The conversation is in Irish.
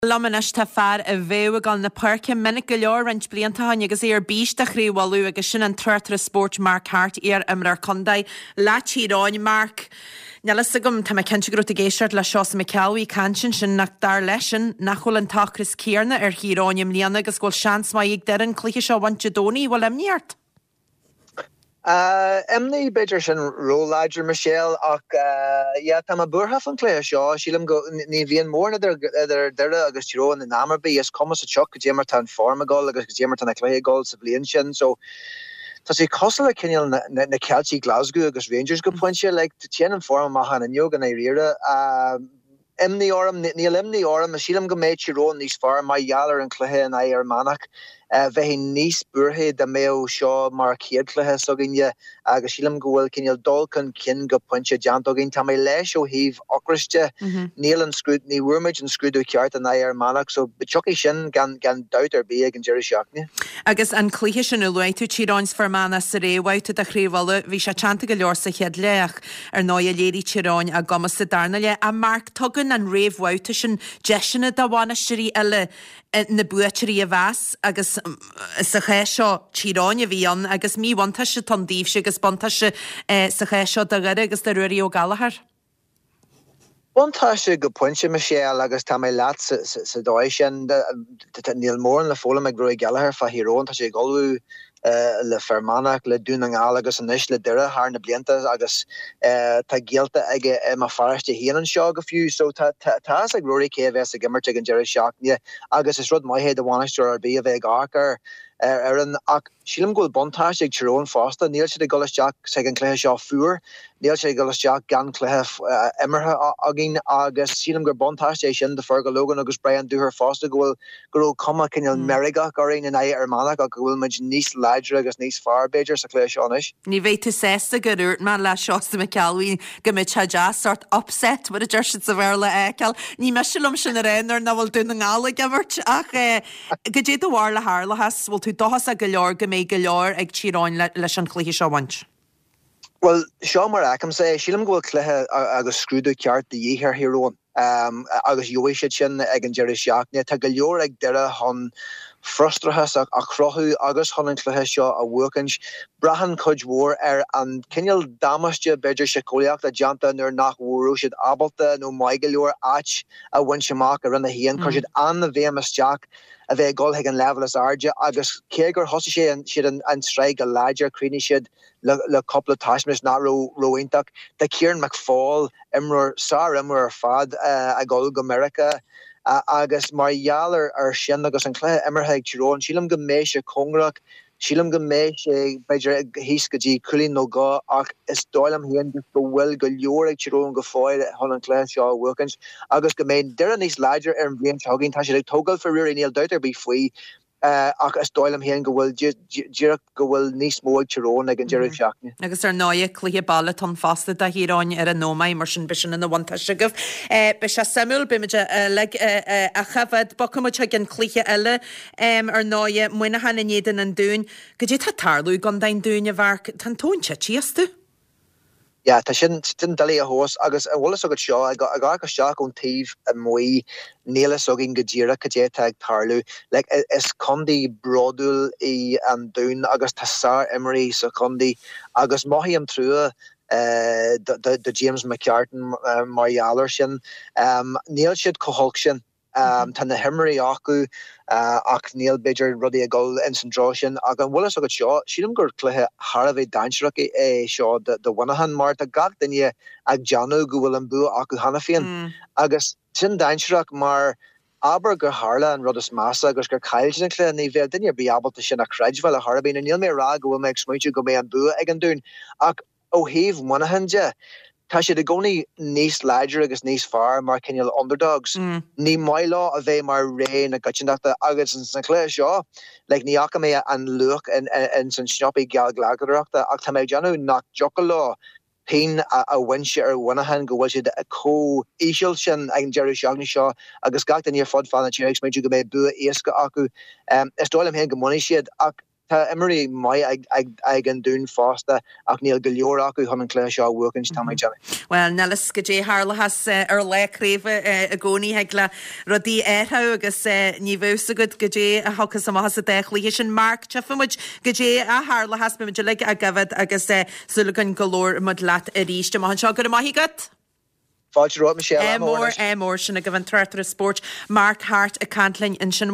Lamanis tá fear a bhéh gal na parce minic go leor rint blianta hain agus ar bíiste chríomhú agus sin an tuirtar sport Mark Hart ar imar condaid letíráin Mark. Nelas agam tá cente grúta géisiart le seos Michaelí cansin sin nach dar leisin nachhol an tachris céarna ar híráim líana agus ghil seans mai ag dean clíe seo bhaint dóní bhil imníart. Emni beidir sin róláidir Michelle ach tá ma burha fan léir seo sílam go ní bhíon mór deire agus tíró na námarbí is commas a chuck démar tan formagol agus démar tan léigol sa blion sin so tá sé costal a cinneal na Celtic Glasgow agus Rangers go pointse le tien an form mahan an yoga na rire Emni orm níl emni orm a sílam go méid tíró níos far mai jaler an chluthe an ar manach bheit níos burthe de mé seo mar céadclathe so ginne agus sílam gohfuil cinneal dulcan cin go pointse jantogin tá mé leis ó híh ochriste níl an scrút ní wormid an scrúdú ceart an ar manach so bechoki sin gan dautar bí an Jerry Shackney. Agus an clíhe sin luú tíráins formana sa réhhaite a chríomhile bhí se chanta go leor sa chead leach ar 9 léirí tíráin a gomas sa darna le a Mark tugan an réomhhaite sin deisina dáhána sirí eile na buaitirí a bheas agus sa ché seo tíráin a bhíon agus míhaanta se tandíh se agus bonta se sa ché seo de gare agus de ruirí ó galahar. Bontá se go pointse Michelle agus tá mé leat sa dóis sin níl mór le fóla me groi galahar fa hirón tá sé golú le fermanach le dún an gáil agus an isis le deire haar na blianta agus tá géalta ige ma fariste héan seo go fiú so tá ag roií céhhes a gimmerte an Jerry Shackney agus is rud maihéad a bhhaisteir ar bí a bheith gachar ar an ach sílam goil bontáis ag tírón fásta níl si go Jack se an cléthe seo fuair níl sé go Jack gan cléthe imirthe agin agus sílam gur bontáis é sin de fer go logan agus Brian dúhar fásta gohfuil go cuma cinneal merigach arín in ar manach a gohfuil muid níos leidre agus níos farbéidir sa cléthe seánis. Ní bhéit tú sésta go dúirt man le seosta Michaelí go mid se jazz sort upset mar a deirsid sa bhar le eiceil ní me silum sin a rénar na bhfuil dún an gála gabhart ach go dé do bhhar le hálachas bhfuil tú dochas a go leor go méid go leor ag tíráin leis an clíe seo bhaint. Well, seo mar acham sé sílam gohfuil cléthe agus scrúdú ceart de dhéhar hirón agus joisiid sin ag an Jerry Shackney tá go leor ag deire hon frustrachas a crothú agus hon an cléthe seo a bhuacans brahan chuid mhór ar an cinneal damaiste beidir se cóileach a janta nuair nach bhórú siad abalta nó mai go leor áit a bhain semach a rinne híon chu siad an na bhémas Jack a bheith gol ag an level as arde agus cégur hosa sé siad an streig a láidir críní siad le couple taismis ná rointach de Kieran McFall imror ar fad a gol go America agus mar jaler ar sin agus an clé immerheig tírón sílam go méis se congrach sílam go méis sé beidir hís go dtí culín nó gá ach is dóilam híon go bhfuil go leor ag tírón go fáil hon an clé seo bhuacans agus go méid deire níos leidir ar an bblion teaginn tá sé ag tógal for riúir níl deutar bí faoi ach is dóilam híon go bhfuil díreach go bhfuil níos móg tírón ag an Jerry Shackney. Agus ar 9 clíe balla tan fasta a híráin ar an nómaid mar sin bisin in bhaanta sigah. Be se samúil bimiide le a chafad bocamid ag an clíe eile ar 9 muine hena néan an dún go dtí tá tarlú gan dain dún a bhar tan tónse tíasta? Ja, tá sin dalí a hós agus bhlas agad seo a gá go seach ón taobh a muí níla sogin go ddíra go dé ag tarlú le is condí brodúil í an dún agus tá sár Emery sa condí agus maithí am trúa de James McCartan marialler sin níl siad coholc sin tan na himmerí acu ach níl beidir rudí a gol in sin ag an bhlas agad seo sílam gur chluthe Harvey dainseach é seo de bhanahan mar a gach daine ag Janu go bhfuil an bu acu hana féin agus sin dainseach mar aber gur Harla an rudas massa agus gur cail sin clé ní bheith duine bí abalta sin a creidhil a Harbín a níl mé rá go bhfuil meid smuitiú go mé an bu ag an dún ach ó híh manahanse tá sé de gcónaí níos leidir agus níos far mar cinneal underdogs. Ní mailá a bheith mar ré na gaiitinachta agus san clé seo, le ní acha mé an luach in san snoppaí geal glagadaachta ach tá méid deanú nach joca lá pein a winse ar wanahan go bhfuil siad a có-íseil sin ag an Jerry Shackney seo agus gach den níor fod fan na tíreach méidir go mé bu éasca acu is dóilim héan go muí siad ach Tá Emery mai ag an dún fásta ach níl go leor acu chun an cléir seo bhuacinn tá mai Johnny. Well, Nellis go dé Harlachas ar leréh a gcóí heag le rodí étha agus ní bhsa go dé a thuchas am has a déchlí sin Mark tefamuid go dé a Harlachas be le a gafad agus sulagan golóir mud leat a ríiste má seo go maithígad? Fáilte rá Michelle mór sin a go bhain tuirtar a sport Mark Hart a Cantlainn in sin